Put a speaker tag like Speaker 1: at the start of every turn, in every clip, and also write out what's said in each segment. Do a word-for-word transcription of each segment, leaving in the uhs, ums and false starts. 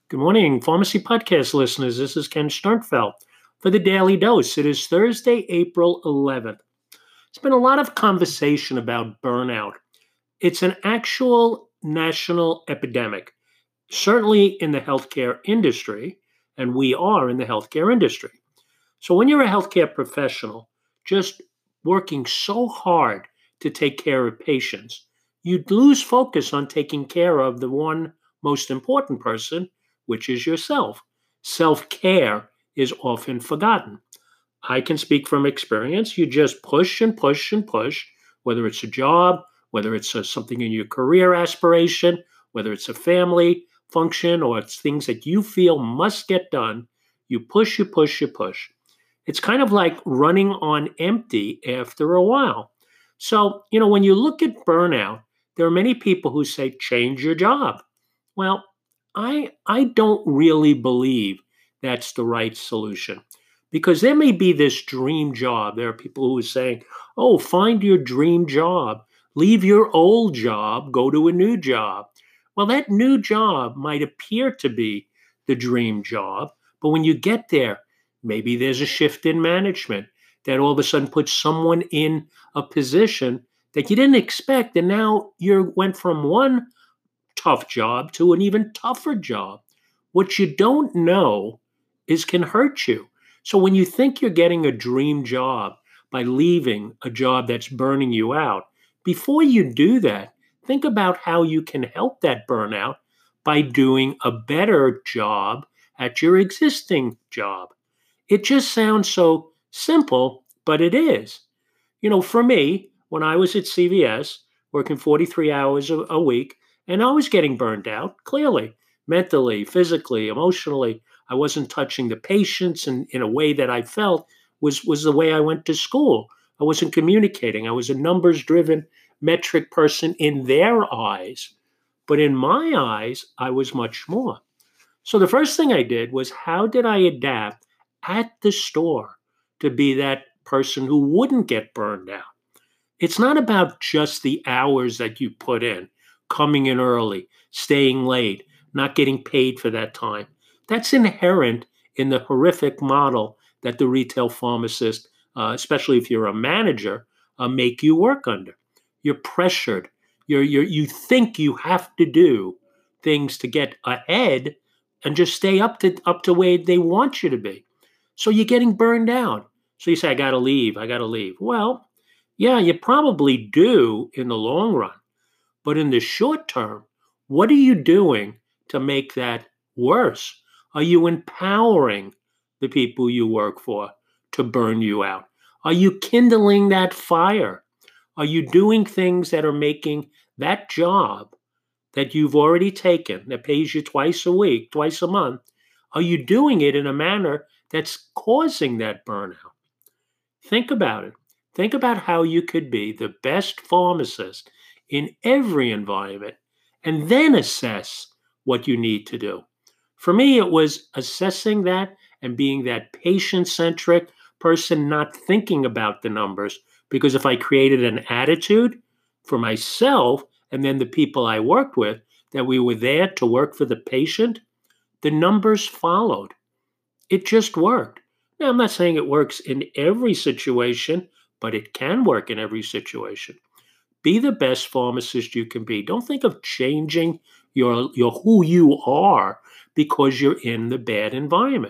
Speaker 1: Good morning, Pharmacy Podcast listeners. This is Ken Sternfeld for the Daily Dose. It is Thursday, April eleventh. There's been a lot of conversation about burnout. It's an actual national epidemic, certainly in the healthcare industry, and we are in the healthcare industry. So when you're a healthcare professional, just working so hard to take care of patients, you lose focus on taking care of the one most important person, which is yourself. Self care is often forgotten. I can speak from experience. You just push and push and push, whether it's a job, whether it's a, something in your career aspiration, whether it's a family function, or it's things that you feel must get done. You push, you push, you push. It's kind of like running on empty after a while. So, you know, when you look at burnout, there are many people who say, change your job. Well, I, I don't really believe that's the right solution because there may be this dream job. There are people who are saying, oh, find your dream job, leave your old job, go to a new job. Well, that new job might appear to be the dream job, but when you get there, maybe there's a shift in management that all of a sudden puts someone in a position that you didn't expect. And now you went from one tough job to an even tougher job. What you don't know is can hurt you. So when you think you're getting a dream job by leaving a job that's burning you out, before you do that, think about how you can help that burnout by doing a better job at your existing job. It just sounds so simple, but it is. You know, for me, when I was at C V S, working forty-three hours a, a week, and I was getting burned out, clearly, mentally, physically, emotionally. I wasn't touching the patients in, in a way that I felt was, was the way I went to school. I wasn't communicating. I was a numbers driven, metric person in their eyes. But in my eyes, I was much more. So the first thing I did was how did I adapt at the store to be that person who wouldn't get burned out? It's not about just the hours that you put in, coming in early, staying late, not getting paid for that time. That's inherent in the horrific model that the retail pharmacist, uh, especially if you're a manager, uh, make you work under. You're pressured. You're, you're, you think you have to do things to get ahead and just stay up to up to where they want you to be. So you're getting burned out. So you say, I got to leave. I got to leave. Well, yeah, you probably do in the long run. But in the short term, what are you doing to make that worse? Are you empowering the people you work for to burn you out? Are you kindling that fire? Are you doing things that are making that job that you've already taken, that pays you twice a week, twice a month? Are you doing it in a manner that's causing that burnout? Think about it. Think about how you could be the best pharmacist in every environment and then assess what you need to do. For me, it was assessing that and being that patient centric person, not thinking about the numbers. Because if I created an attitude for myself and then the people I worked with that we were there to work for the patient, the numbers followed. It just worked. Now, I'm not saying it works in every situation, but it can work in every situation. Be the best pharmacist you can be. Don't think of changing your, your who you are because you're in the bad environment.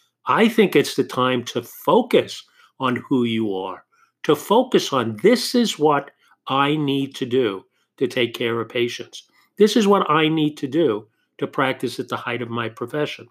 Speaker 1: I think it's the time to focus on who you are, to focus on this is what I need to do to take care of patients. This is what I need to do to practice at the height of my profession.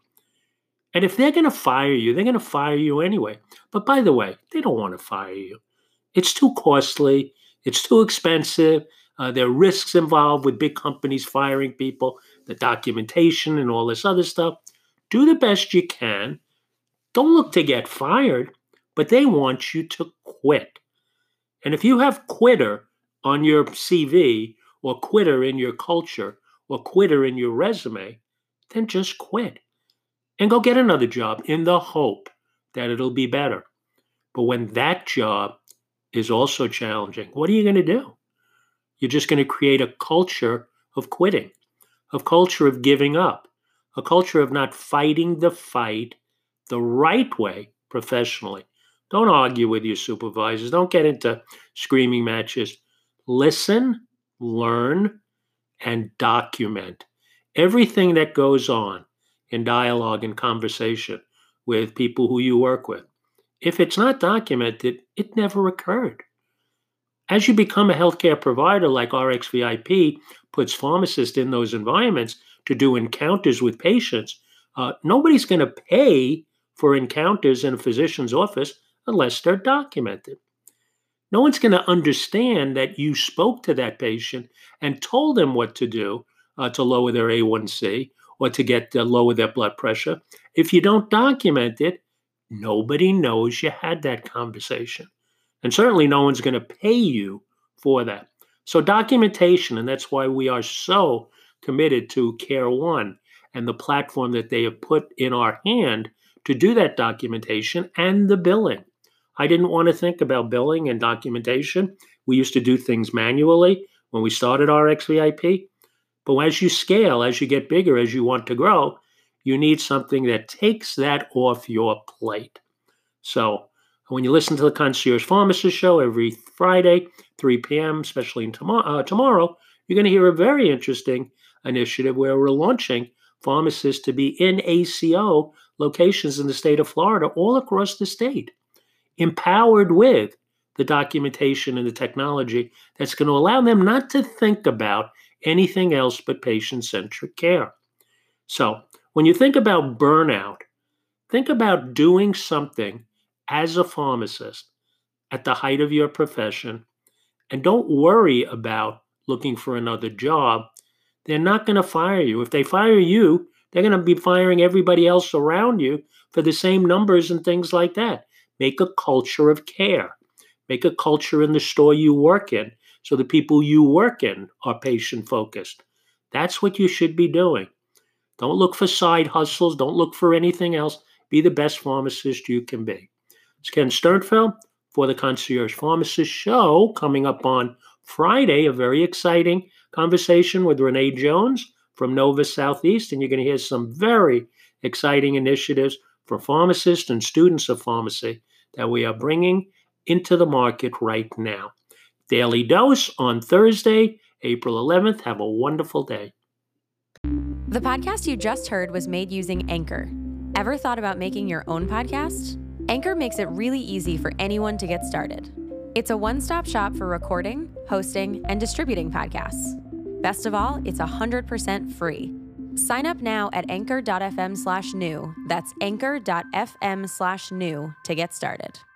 Speaker 1: And if they're going to fire you, they're going to fire you anyway. But by the way, they don't want to fire you. It's too costly. It's too expensive. Uh, there are risks involved with big companies firing people, the documentation and all this other stuff. Do the best you can. Don't look to get fired, but they want you to quit. And if you have quitter on your C V or quitter in your culture or quitter in your resume, then just quit and go get another job in the hope that it'll be better. But when that job is also challenging, what are you going to do? You're just going to create a culture of quitting, a culture of giving up, a culture of not fighting the fight the right way professionally. Don't argue with your supervisors. Don't get into screaming matches. Listen, learn, and document everything that goes on in dialogue and conversation with people who you work with. If it's not documented, it never occurred. As you become a healthcare provider like R X V I P puts pharmacists in those environments to do encounters with patients, uh, nobody's going to pay for encounters in a physician's office unless they're documented. No one's going to understand that you spoke to that patient and told them what to do uh, to lower their A one C or to get uh, lower their blood pressure. If you don't document it, nobody knows you had that conversation. And certainly no one's going to pay you for that. So documentation, and that's why we are so committed to Care One and the platform that they have put in our hand to do that documentation and the billing. I didn't want to think about billing and documentation. We used to do things manually when we started R X V I P. But as you scale, as you get bigger, as you want to grow, you need something that takes that off your plate. So when you listen to the Concierge Pharmacist Show every Friday, three p.m., especially in tomorrow, uh, tomorrow, you're going to hear a very interesting initiative where we're launching pharmacists to be in A C O locations in the state of Florida, all across the state, empowered with the documentation and the technology that's going to allow them not to think about anything else but patient-centric care. So when you think about burnout, think about doing something as a pharmacist at the height of your profession, and don't worry about looking for another job. They're not going to fire you. If they fire you, they're going to be firing everybody else around you for the same numbers and things like that. Make a culture of care. Make a culture in the store you work in so the people you work in are patient-focused. That's what you should be doing. Don't look for side hustles. Don't look for anything else. Be the best pharmacist you can be. It's Ken Sternfeld for the Concierge Pharmacist Show, coming up on Friday, a very exciting conversation with Renee Jones from Nova Southeast, and you're going to hear some very exciting initiatives for pharmacists and students of pharmacy that we are bringing into the market right now. Daily Dose on Thursday, April eleventh. Have a wonderful day.
Speaker 2: The podcast you just heard was made using Anchor. Ever thought about making your own podcast? Anchor makes it really easy for anyone to get started. It's a one-stop shop for recording, hosting, and distributing podcasts. Best of all, it's one hundred percent free. Sign up now at anchor.fm slash new. That's anchor.fm slash new to get started.